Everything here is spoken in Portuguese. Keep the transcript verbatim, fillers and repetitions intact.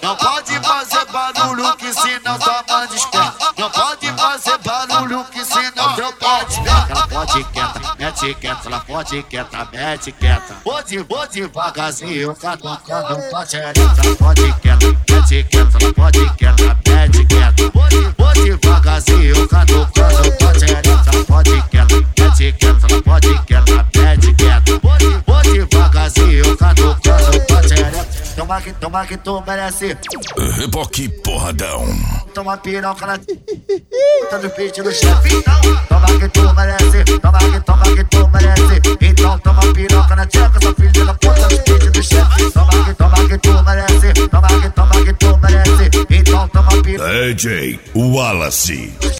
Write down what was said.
Não pode fazer barulho que senão toma desperta. Não pode fazer barulho que senão teu pai desperta. Ela pode quieta, mete quieta, ela pode quieta, mete quieta. Vou de, vou devagarzinho, catucando tua xereca. Ela pode quieta, mete quieta, ela pode quieta, mete quieta. Vou de, vou devagarzinho, catucando tua xereca. Ela pode quieta, mete quieta, ela pode quieta, mete quieta. Vou de, vou devagarzinho, catucando tua xereca. Toma que, toma que tu merece. Reboque porradão. Toma piroca na tá no peito do chefe. Toma que tu merece. Toma que, toma que tu merece. Então toma piroca na tcheca, sua filha da puta no peito do chefe. Toma que, toma que tu merece. Toma que, toma que tu merece. Então toma piroca. D J Wallace.